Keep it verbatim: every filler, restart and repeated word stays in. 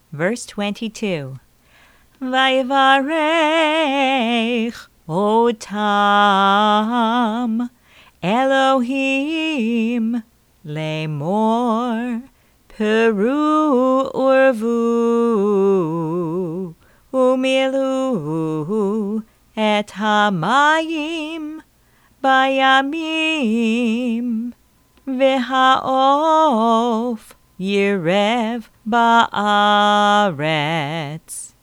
Verse twenty-two. Vayivarech otam Elohim lemor Peru urvu umilu et hamayim bayamim v'ha'of yirev ba'aretz.